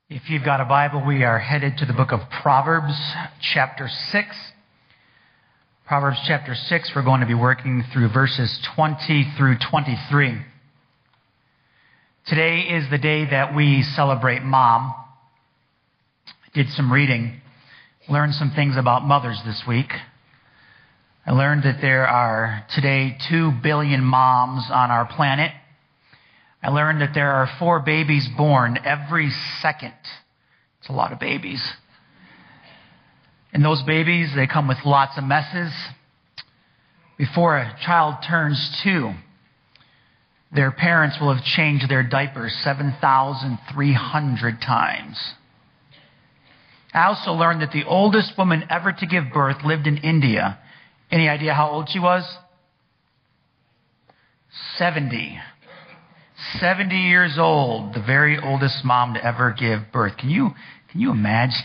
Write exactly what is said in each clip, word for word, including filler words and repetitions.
If you've got a Bible, we are headed to the book of Proverbs, chapter six. Proverbs chapter six, we're going to be working through verses twenty through twenty-three. Today is the day that we celebrate Mom. I did some reading, learned some things about mothers this week. I learned that there are today two billion moms on our planet. I learned that there are four babies born every second. It's a lot of babies. And those babies, they come with lots of messes. Before a child turns two, their parents will have changed their diapers seven thousand three hundred times. I also learned that the oldest woman ever to give birth lived in India. Any idea how old she was? seventy. seventy years old, the very oldest mom to ever give birth. Can you, can you imagine?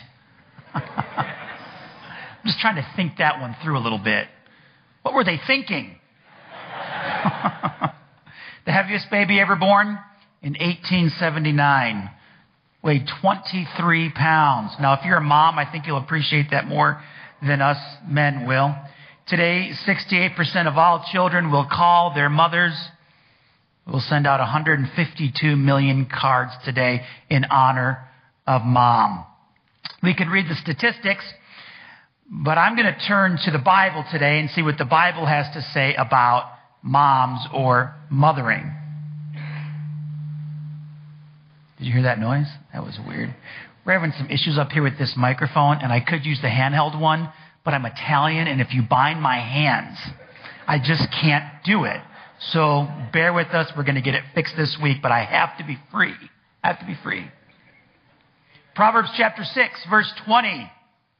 I'm just trying to think that one through a little bit. What were they thinking? The heaviest baby ever born? In eighteen seventy-nine. Weighed twenty-three pounds. Now, if you're a mom, I think you'll appreciate that more than us men will. Today, sixty-eight percent of all children will call their mothers. We'll send out one hundred fifty-two million cards today in honor of Mom. We could read the statistics, but I'm going to turn to the Bible today and see what the Bible has to say about moms or mothering. Did you hear that noise? That was weird. We're having some issues up here with this microphone, and I could use the handheld one, but I'm Italian, and if you bind my hands, I just can't do it. So bear with us. We're going to get it fixed this week, but I have to be free. I have to be free. Proverbs chapter six, verse twenty.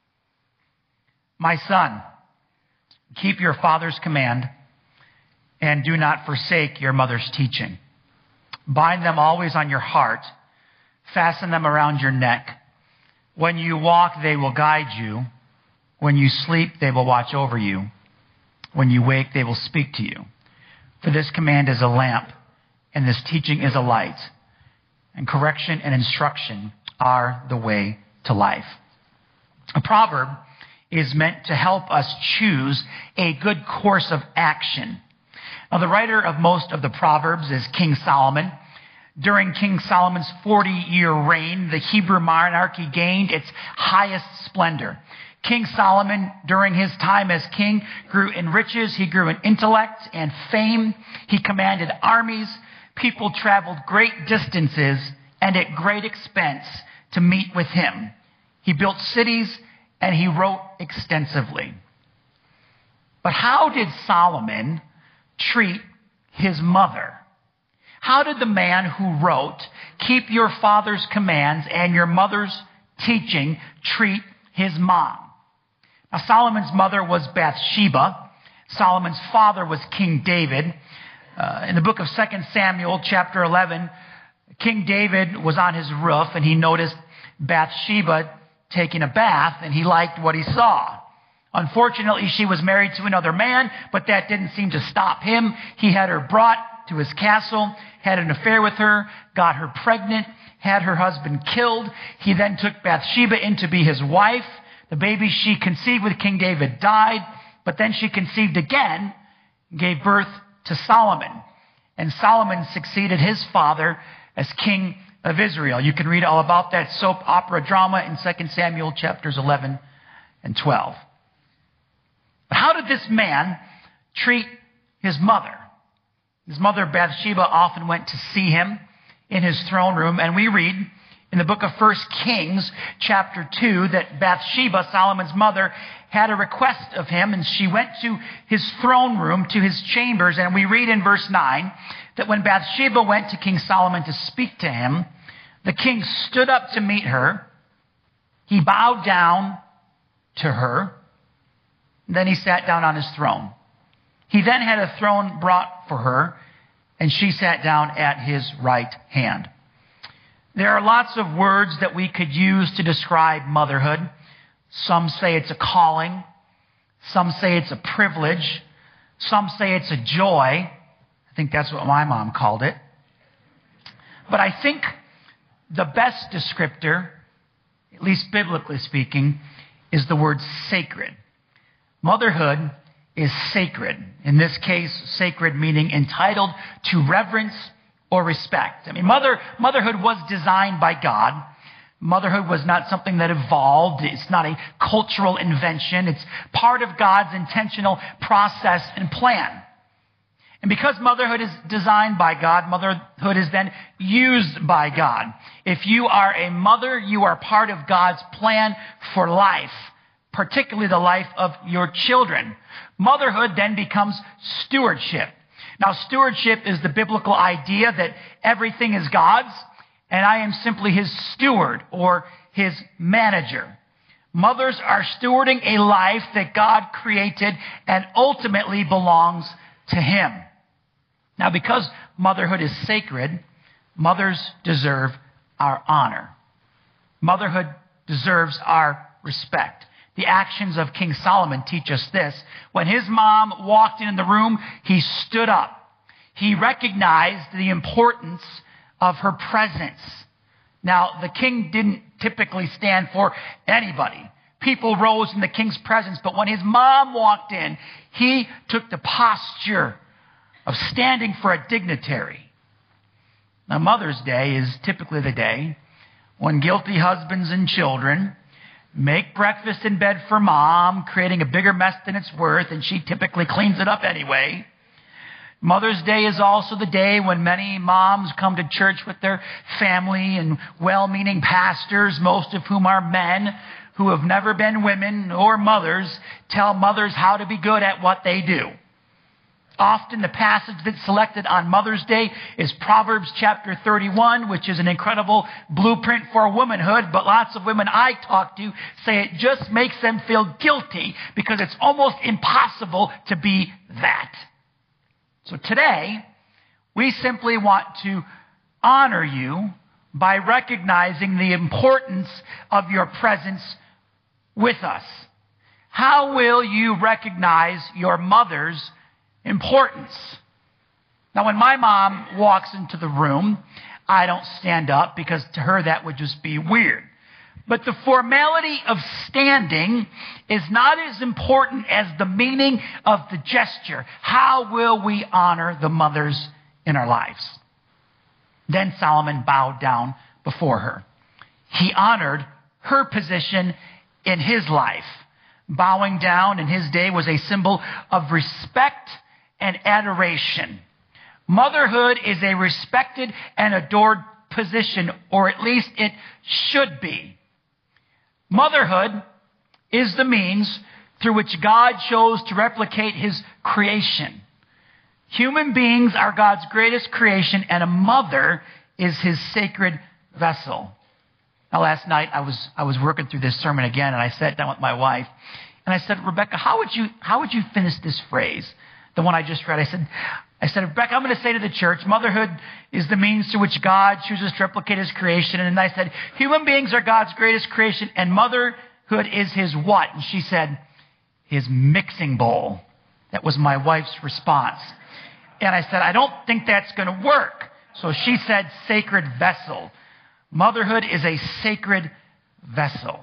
My son, keep your father's command and do not forsake your mother's teaching. Bind them always on your heart. Fasten them around your neck. When you walk, they will guide you. When you sleep, they will watch over you. When you wake, they will speak to you. For this command is a lamp, and this teaching is a light, and correction and instruction are the way to life. A proverb is meant to help us choose a good course of action. Now, the writer of most of the Proverbs is King Solomon. During King Solomon's forty-year reign, the Hebrew monarchy gained its highest splendor. King Solomon, during his time as king, grew in riches. He grew in intellect and fame. He commanded armies. People traveled great distances and at great expense to meet with him. He built cities and he wrote extensively. But how did Solomon treat his mother? How did the man who wrote, "Keep your father's commands and your mother's teaching," treat his mom? Now, Solomon's mother was Bathsheba. Solomon's father was King David. Uh, in the book of Second Samuel, chapter eleven, King David was on his roof and he noticed Bathsheba taking a bath and he liked what he saw. Unfortunately, she was married to another man, but that didn't seem to stop him. He had her brought to his castle, had an affair with her, got her pregnant, had her husband killed. He then took Bathsheba in to be his wife. The baby she conceived with King David died, but then she conceived again and gave birth to Solomon. And Solomon succeeded his father as king of Israel. You can read all about that soap opera drama in Second Samuel chapters eleven and twelve. But how did this man treat his mother? His mother Bathsheba often went to see him in his throne room, and we read in the book of First Kings, chapter two, that Bathsheba, Solomon's mother, had a request of him, and she went to his throne room, to his chambers, and we read in verse nine that when Bathsheba went to King Solomon to speak to him, the king stood up to meet her. He bowed down to her. Then he sat down on his throne. He then had a throne brought for her, and she sat down at his right hand. There are lots of words that we could use to describe motherhood. Some say it's a calling. Some say it's a privilege. Some say it's a joy. I think that's what my mom called it. But I think the best descriptor, at least biblically speaking, is the word sacred. Motherhood is sacred. In this case, sacred meaning entitled to reverence or respect. I mean, mother, motherhood was designed by God. Motherhood was not something that evolved. It's not a cultural invention. It's part of God's intentional process and plan. And because motherhood is designed by God, motherhood is then used by God. If you are a mother, you are part of God's plan for life, particularly the life of your children. Motherhood then becomes stewardship. Now, stewardship is the biblical idea that everything is God's, and I am simply his steward or his manager. Mothers are stewarding a life that God created and ultimately belongs to him. Now, because motherhood is sacred, mothers deserve our honor. Motherhood deserves our respect. The actions of King Solomon teach us this. When his mom walked in the room, he stood up. He recognized the importance of her presence. Now, the king didn't typically stand for anybody. People rose in the king's presence, but when his mom walked in, he took the posture of standing for a dignitary. Now, Mother's Day is typically the day when guilty husbands and children make breakfast in bed for mom, creating a bigger mess than it's worth, and she typically cleans it up anyway. Mother's Day is also the day when many moms come to church with their family and well-meaning pastors, most of whom are men who have never been women or mothers, tell mothers how to be good at what they do. Often the passage that's selected on Mother's Day is Proverbs chapter thirty-one, which is an incredible blueprint for womanhood, but lots of women I talk to say it just makes them feel guilty because it's almost impossible to be that. So today, we simply want to honor you by recognizing the importance of your presence with us. How will you recognize your mother's importance? Now, when my mom walks into the room, I don't stand up because to her that would just be weird. But the formality of standing is not as important as the meaning of the gesture. How will we honor the mothers in our lives? Then Solomon bowed down before her. He honored her position in his life. Bowing down in his day was a symbol of respect and adoration. Motherhood is a respected and adored position, or at least it should be. Motherhood is the means through which God chose to replicate his creation. Human beings are God's greatest creation, and a mother is his sacred vessel. Now, last night I was I was working through this sermon again, and I sat down with my wife, and I said, Rebecca, how would you how would you finish this phrase, the one I just read? I said, I said, Rebecca, I'm going to say to the church, motherhood is the means through which God chooses to replicate his creation. And I said, human beings are God's greatest creation, and motherhood is his what? And she said, his mixing bowl. That was my wife's response. And I said, I don't think that's going to work. So she said, sacred vessel. Motherhood is a sacred vessel.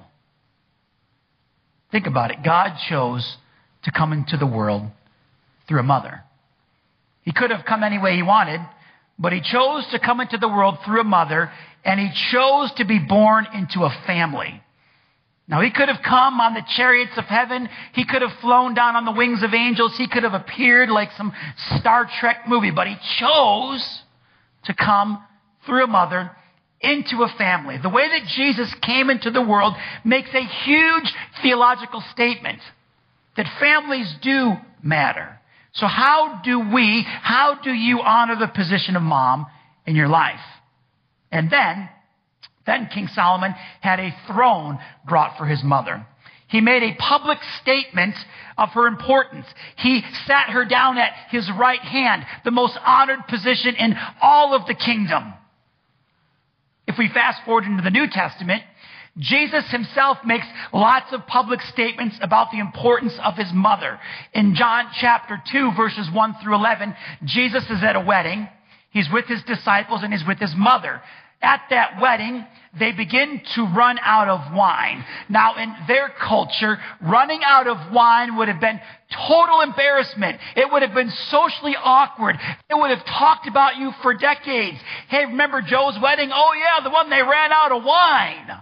Think about it. God chose to come into the world through a mother. He could have come any way he wanted, but he chose to come into the world through a mother, and he chose to be born into a family. Now, he could have come on the chariots of heaven. He could have flown down on the wings of angels. He could have appeared like some Star Trek movie, but he chose to come through a mother into a family. The way that Jesus came into the world makes a huge theological statement that families do matter. So how do we, how do you honor the position of mom in your life? And then, then King Solomon had a throne brought for his mother. He made a public statement of her importance. He sat her down at his right hand, the most honored position in all of the kingdom. If we fast forward into the New Testament, Jesus himself makes lots of public statements about the importance of his mother. In John chapter two, verses one through eleven, Jesus is at a wedding. He's with his disciples and he's with his mother. at that wedding, they begin to run out of wine. Now, in their culture, running out of wine would have been total embarrassment. It would have been socially awkward. It would have talked about you for decades. Hey, remember Joe's wedding? Oh, yeah, the one they ran out of wine.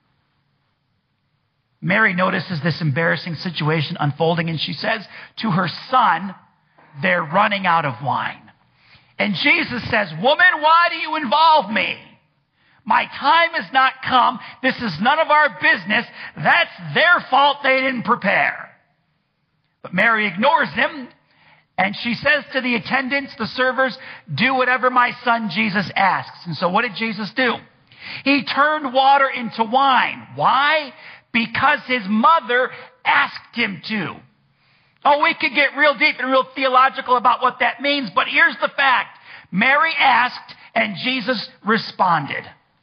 Mary notices this embarrassing situation unfolding, and she says to her son, they're running out of wine. And Jesus says, woman, why do you involve me? My time has not come. This is none of our business. That's their fault they didn't prepare. But Mary ignores him, and she says to the attendants, the servers, do whatever my son Jesus asks. And so what did Jesus do? He turned water into wine. Why? Because his mother asked him to. Oh, we could get real deep and real theological about what that means, but here's the fact. Mary asked, and Jesus responded.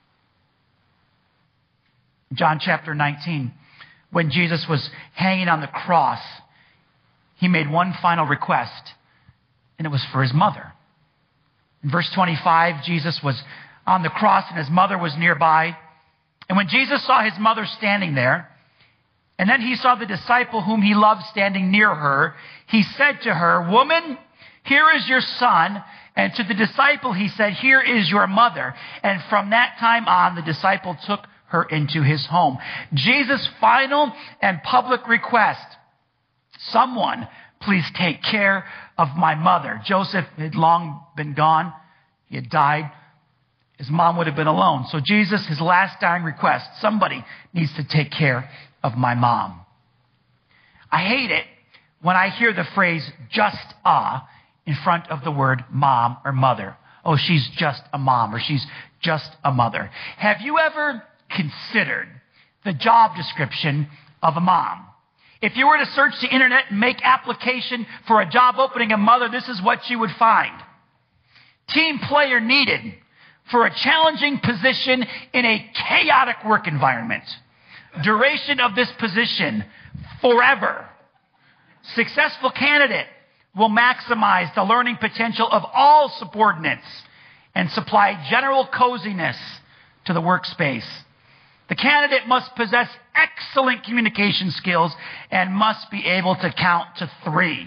John chapter nineteen, when Jesus was hanging on the cross, he made one final request, and it was for his mother. In verse twenty-five, Jesus was on the cross, and his mother was nearby. And when Jesus saw his mother standing there, and then he saw the disciple whom he loved standing near her, he said to her, woman, here is your son. And to the disciple he said, here is your mother. And from that time on, the disciple took her into his home. Jesus' final and public request, someone please take care of my mother. Joseph had long been gone. He had died. His mom would have been alone. So Jesus, his last dying request, somebody needs to take care of my mom. I hate it when I hear the phrase just a in front of the word mom or mother. Oh, she's just a mom, or she's just a mother. Have you ever considered the job description of a mom? If you were to search the internet and make application for a job opening of mother, this is what you would find. Team player needed for a challenging position in a chaotic work environment. Duration of this position, forever. Successful candidate will maximize the learning potential of all subordinates and supply general coziness to the workspace. The candidate must possess excellent communication skills and must be able to count to three.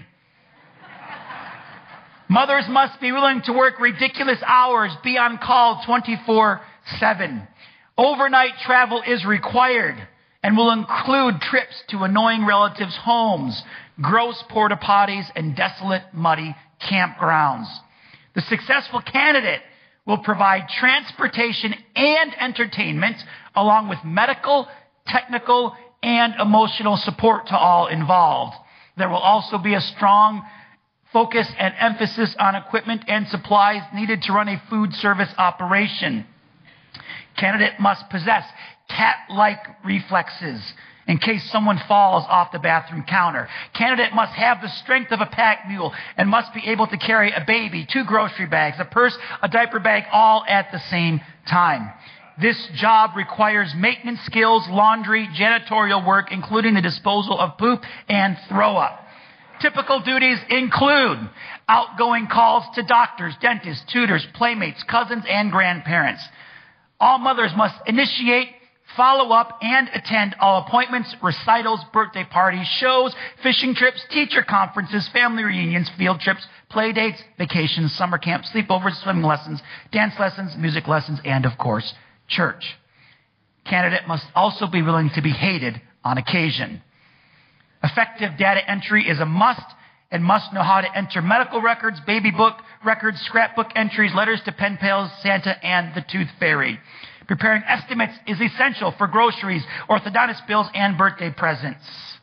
Mothers must be willing to work ridiculous hours, be on call twenty-four seven. Overnight travel is required and will include trips to annoying relatives' homes, gross porta potties, and desolate, muddy campgrounds. The successful candidate will provide transportation and entertainment along with medical, technical, and emotional support to all involved. There will also be a strong focus and emphasis on equipment and supplies needed to run a food service operation. Candidate must possess cat-like reflexes in case someone falls off the bathroom counter. Candidate must have the strength of a pack mule and must be able to carry a baby, two grocery bags, a purse, a diaper bag, all at the same time. This job requires maintenance skills, laundry, janitorial work, including the disposal of poop and throw up. Typical duties include outgoing calls to doctors, dentists, tutors, playmates, cousins, and grandparents. All mothers must initiate, follow up, and attend all appointments, recitals, birthday parties, shows, fishing trips, teacher conferences, family reunions, field trips, play dates, vacations, summer camps, sleepovers, swimming lessons, dance lessons, music lessons, and of course, church. Candidate must also be willing to be hated on occasion. Effective data entry is a must and must know how to enter medical records, baby book records, scrapbook entries, letters to pen pals, Santa, and the tooth fairy. Preparing estimates is essential for groceries, orthodontist bills, and birthday presents.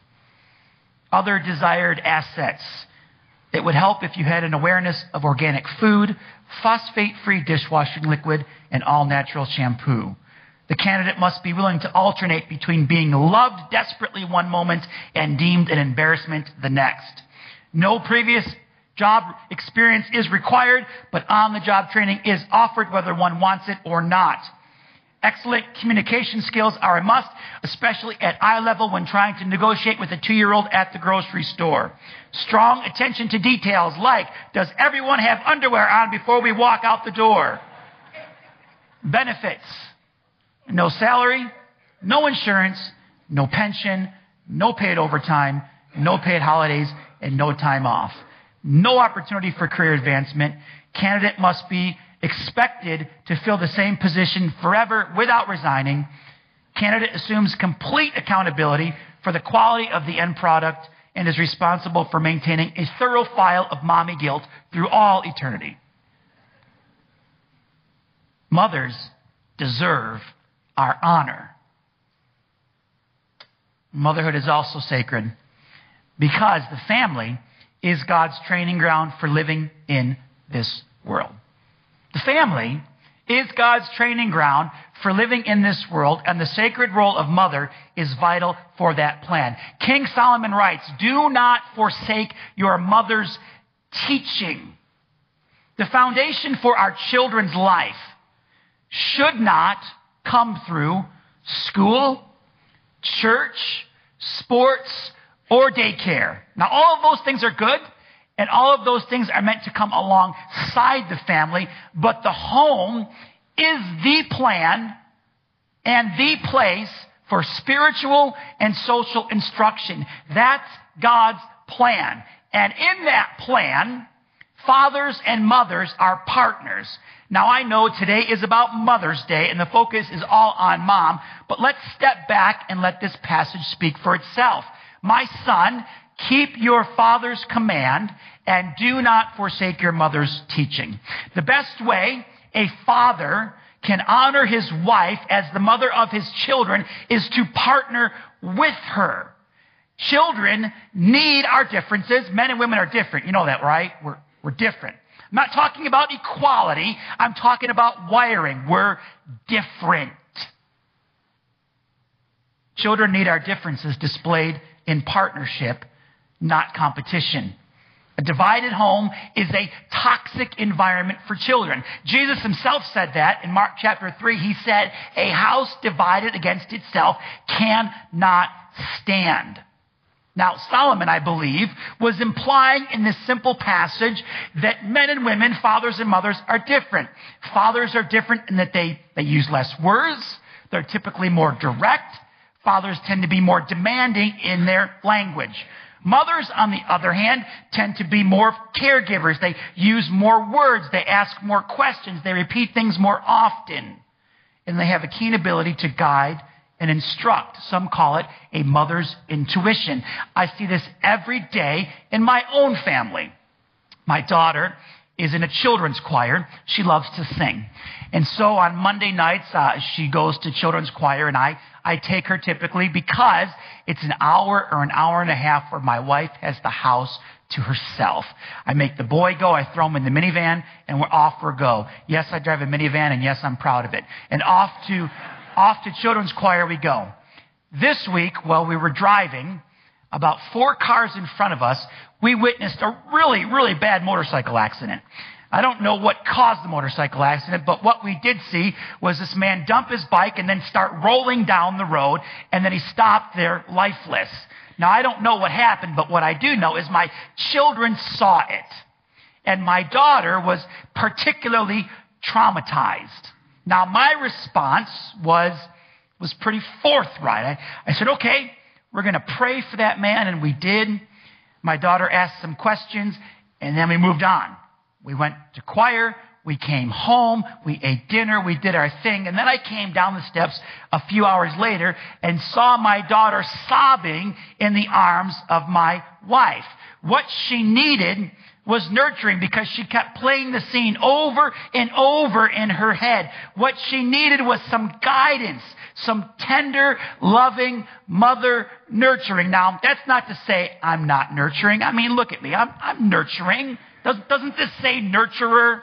Other desired assets. It would help if you had an awareness of organic food, phosphate-free dishwashing liquid, and all-natural shampoo. The candidate must be willing to alternate between being loved desperately one moment and deemed an embarrassment the next. No previous job experience is required, but on-the-job training is offered whether one wants it or not. Excellent communication skills are a must, especially at eye level when trying to negotiate with a two-year-old at the grocery store. Strong attention to details like, does everyone have underwear on before we walk out the door? benefits, no salary, no insurance, no pension, no paid overtime, no paid holidays, and no time off. No opportunity for career advancement. Candidate must be expected to fill the same position forever without resigning. Candidate assumes complete accountability for the quality of the end product and is responsible for maintaining a thorough file of mommy guilt through all eternity. Mothers deserve our honor. Motherhood is also sacred because the family is God's training ground for living in this world. The family is God's training ground for living in this world, and the sacred role of mother is vital for that plan. King Solomon writes, "Do not forsake your mother's teaching." The foundation for our children's life should not come through school, church, sports, or daycare. Now, all of those things are good, and all of those things are meant to come alongside the family, but the home is the plan and the place for spiritual and social instruction. That's God's plan. And in that plan, fathers and mothers are partners. Now, I know today is about Mother's Day, and the focus is all on mom, but let's step back and let this passage speak for itself. My son, keep your father's command and do not forsake your mother's teaching. The best way a father can honor his wife as the mother of his children is to partner with her. Children need our differences. Men and women are different. You know that, right? We're, we're different. I'm not talking about equality. I'm talking about wiring. We're different. Children need our differences displayed in partnership, not competition. A divided home is a toxic environment for children. Jesus himself said that in Mark chapter three. He said, a house divided against itself cannot stand. Now, Solomon, I believe, was implying in this simple passage that men and women, fathers and mothers, are different. Fathers are different in that they, they use less words. They're typically more direct. Fathers tend to be more demanding in their language. Mothers, on the other hand, tend to be more caregivers. They use more words. They ask more questions. They repeat things more often. And they have a keen ability to guide and instruct. Some call it a mother's intuition. I see this every day in my own family. My daughter is in a children's choir. She loves to sing. And so on Monday nights, uh, she goes to children's choir, and I, I take her typically because it's an hour or an hour and a half where my wife has the house to herself. I make the boy go, I throw him in the minivan, and we're off we go. Yes, I drive a minivan, and yes, I'm proud of it. And off to, off to children's choir we go. This week, while we were driving, about four cars in front of us, we witnessed a really, really bad motorcycle accident. I don't know what caused the motorcycle accident, but what we did see was this man dump his bike and then start rolling down the road, and then he stopped there lifeless. Now, I don't know what happened, but what I do know is my children saw it, and my daughter was particularly traumatized. Now, my response was, was pretty forthright. I, I said, okay, we're going to pray for that man, and we did. My daughter asked some questions, and then we moved on. We went to choir, we came home, we ate dinner, we did our thing, and then I came down the steps a few hours later and saw my daughter sobbing in the arms of my wife. What she needed was nurturing because she kept playing the scene over and over in her head. What she needed was some guidance, some tender, loving mother nurturing. Now, that's not to say I'm not nurturing. I mean, look at me. I'm, I'm nurturing. Doesn't, doesn't this say nurturer?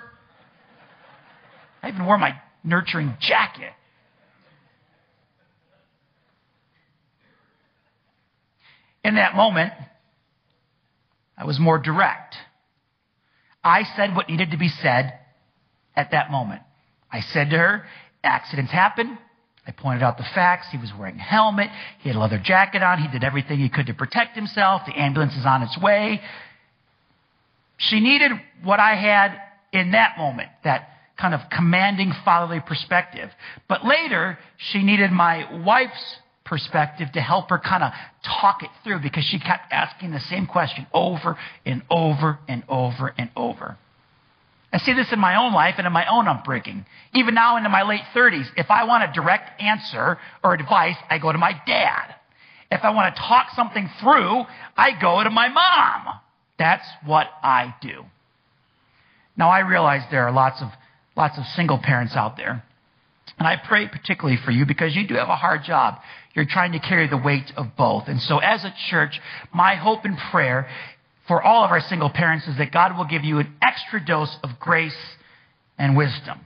I even wore my nurturing jacket. In that moment, I was more direct. I said what needed to be said at that moment. I said to her, accidents happen. I pointed out the facts. He was wearing a helmet. He had a leather jacket on. He did everything he could to protect himself. The ambulance is on its way. She needed what I had in that moment, that kind of commanding fatherly perspective. But later, she needed my wife's perspective to help her kind of talk it through because she kept asking the same question over and over and over and over. I see this in my own life and in my own upbringing. Even now into my late thirties, if I want a direct answer or advice, I go to my dad. If I want to talk something through, I go to my mom. That's what I do. Now, I realize there are lots of lots of single parents out there. And I pray particularly for you because you do have a hard job. You're trying to carry the weight of both. And so as a church, my hope and prayer for all of our single parents is that God will give you an extra dose of grace and wisdom.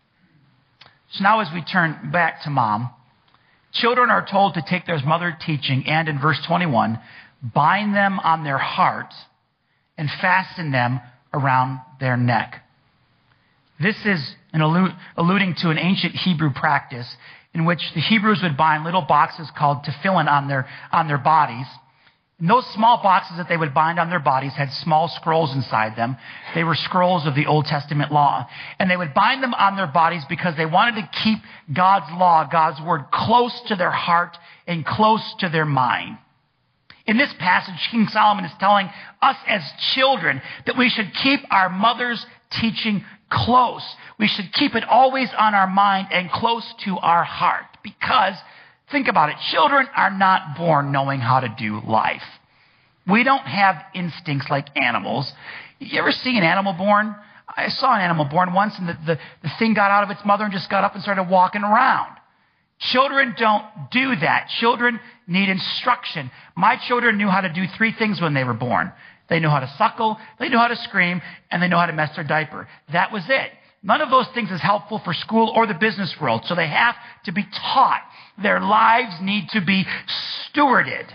So now as we turn back to mom, children are told to take their mother teaching and in verse twenty-one, bind them on their heart and fasten them around their neck. This is an allu- alluding to an ancient Hebrew practice in which the Hebrews would bind little boxes called tefillin on their, on their bodies. And those small boxes that they would bind on their bodies had small scrolls inside them. They were scrolls of the Old Testament law. And they would bind them on their bodies because they wanted to keep God's law, God's word, close to their heart and close to their mind. In this passage, King Solomon is telling us as children that we should keep our mother's teaching close. We should keep it always on our mind and close to our heart. Because, think about it, children are not born knowing how to do life. We don't have instincts like animals. You ever see an animal born? I saw an animal born once, and the, the, the thing got out of its mother and just got up and started walking around. Children don't do that. Children need instruction. My children knew how to do three things when they were born. They knew how to suckle, they knew how to scream, and they know how to mess their diaper. That was it. None of those things is helpful for school or the business world, so they have to be taught. Their lives need to be stewarded.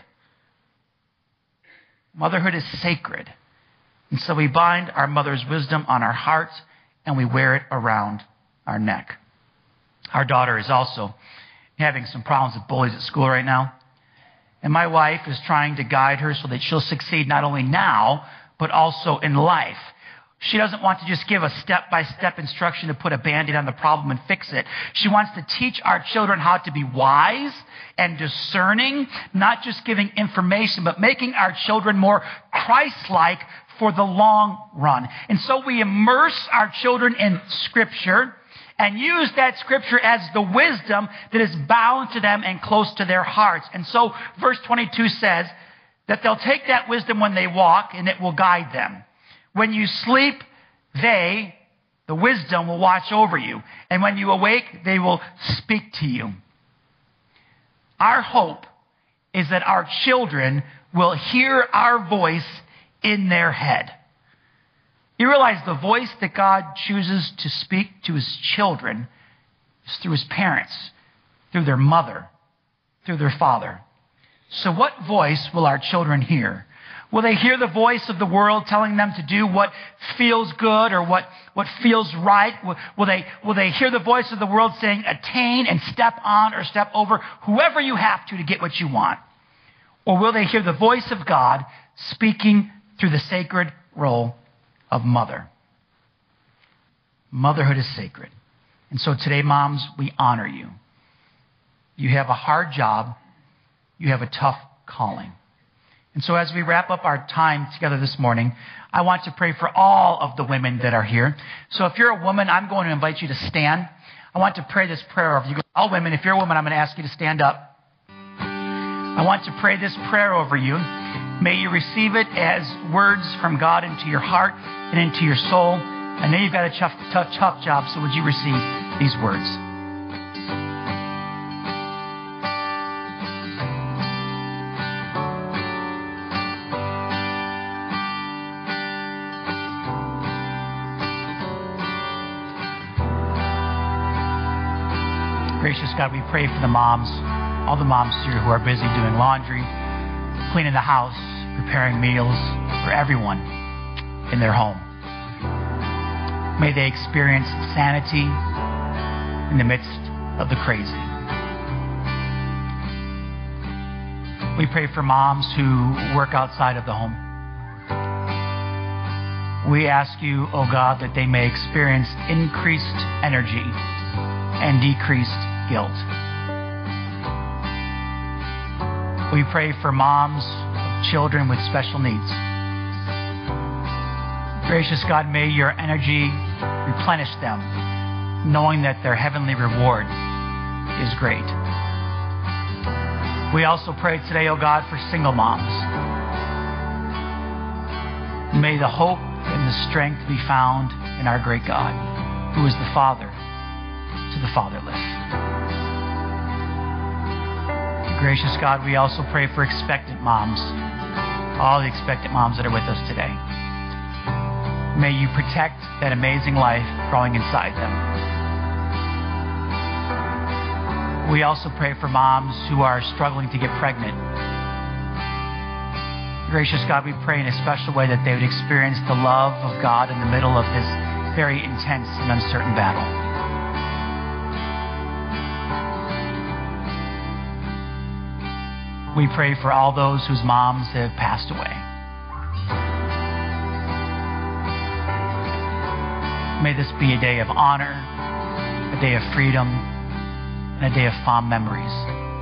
Motherhood is sacred. And so we bind our mother's wisdom on our hearts, and we wear it around our neck. Our daughter is also having some problems with bullies at school right now. And my wife is trying to guide her so that she'll succeed not only now, but also in life. She doesn't want to just give a step-by-step instruction to put a Band-Aid on the problem and fix it. She wants to teach our children how to be wise and discerning, not just giving information, but making our children more Christ-like for the long run. And so we immerse our children in Scripture and use that Scripture as the wisdom that is bound to them and close to their hearts. And so verse twenty-two says that they'll take that wisdom when they walk, and it will guide them. When you sleep, they, the wisdom, will watch over you. And when you awake, they will speak to you. Our hope is that our children will hear our voice in their head. You realize the voice that God chooses to speak to his children is through his parents, through their mother, through their father. So what voice will our children hear? Will they hear the voice of the world telling them to do what feels good or what, what feels right? Will, will, they, will they hear the voice of the world saying attain and step on or step over whoever you have to to get what you want? Or will they hear the voice of God speaking through the sacred role of mother? Motherhood is sacred. And so today, moms, we honor you. You have a hard job. You have a tough calling. And so as we wrap up our time together this morning, I want to pray for all of the women that are here. So if you're a woman, I'm going to invite you to stand. I want to pray this prayer over you. All women, if you're a woman, I'm going to ask you to stand up. I want to pray this prayer over you. May you receive it as words from God into your heart and into your soul. I know you've got a tough, tough, tough job, so would you receive these words? Gracious God, we pray for the moms, all the moms here who are busy doing laundry, cleaning the house, preparing meals for everyone in their home. May they experience sanity in the midst of the crazy. We pray for moms who work outside of the home, We ask you, O God, that they may experience increased energy and decreased guilt. We pray for moms of children with special needs. Gracious God, may your energy replenish them, knowing that their heavenly reward is great. We also pray today, O God, for single moms. May the hope and the strength be found in our great God, who is the Father to the fatherless. Gracious God, we also pray for expectant moms, all the expectant moms that are with us today. May you protect that amazing life growing inside them. We also pray for moms who are struggling to get pregnant. Gracious God, we pray in a special way that they would experience the love of God in the middle of this very intense and uncertain battle. We pray for all those whose moms have passed away. May this be a day of honor, a day of freedom, and a day of fond memories.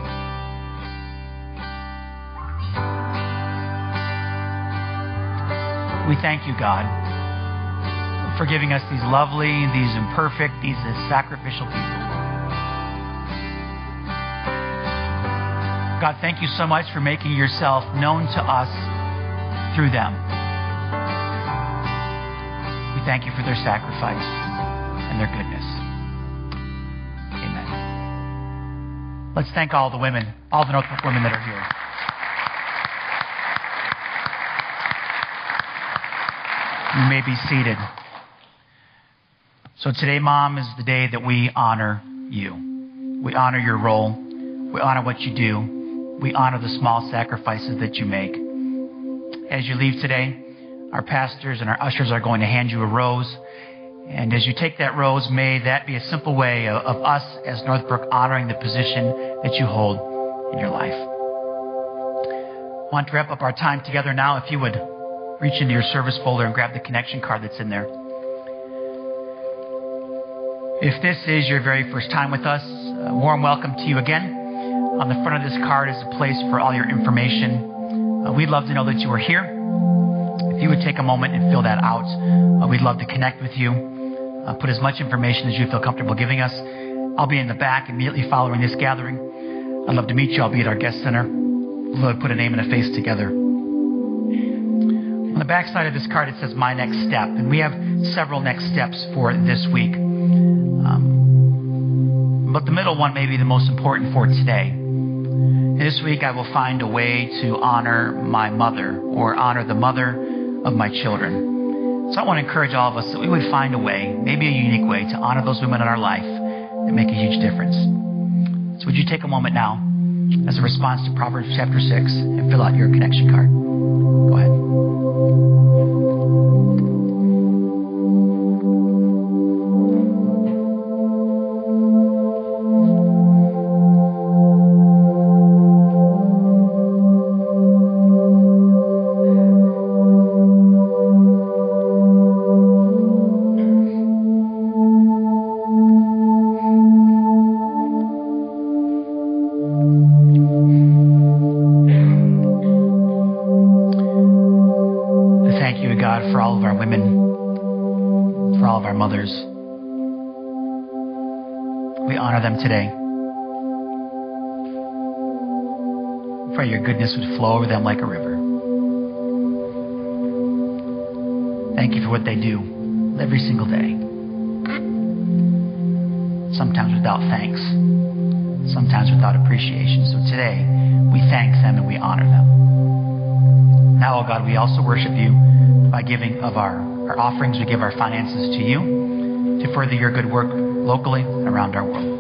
We thank you, God, for giving us these lovely, these imperfect, these sacrificial people. God, thank you so much for making yourself known to us through them. We thank you for their sacrifice and their goodness. Amen. Let's thank all the women, all the Northbrook women that are here. You may be seated. So today, Mom, is the day that we honor you. We honor your role. We honor what you do. We honor the small sacrifices that you make. As you leave today, our pastors and our ushers are going to hand you a rose. And as you take that rose, may that be a simple way of, of us as Northbrook honoring the position that you hold in your life. I want to wrap up our time together now. If you would reach into your service folder and grab the connection card that's in there. If this is your very first time with us, a warm welcome to you again. On the front of this card is a place for all your information. Uh, we'd love to know that you are here. If you would take a moment and fill that out, uh, we'd love to connect with you. Uh, put as much information as you feel comfortable giving us. I'll be in the back immediately following this gathering. I'd love to meet you. I'll be at our guest center. We'd love to put a name and a face together. On the back side of this card, it says My Next Step. And we have several next steps for this week. Um, but the middle one may be the most important for today. This week, I will find a way to honor my mother or honor the mother of my children. So I want to encourage all of us that we would find a way, maybe a unique way, to honor those women in our life that make a huge difference. So would you take a moment now as a response to Proverbs chapter six and fill out your connection card? Go ahead. For all of our women, for all of our mothers. We honor them today. Pray your goodness would flow over them like a river. Thank you for what they do every single day. Sometimes without thanks, sometimes without appreciation. So today, we thank them and we honor them. Now, oh God, we also worship you by giving of our, our offerings. We give our finances to you to further your good work locally and around our world.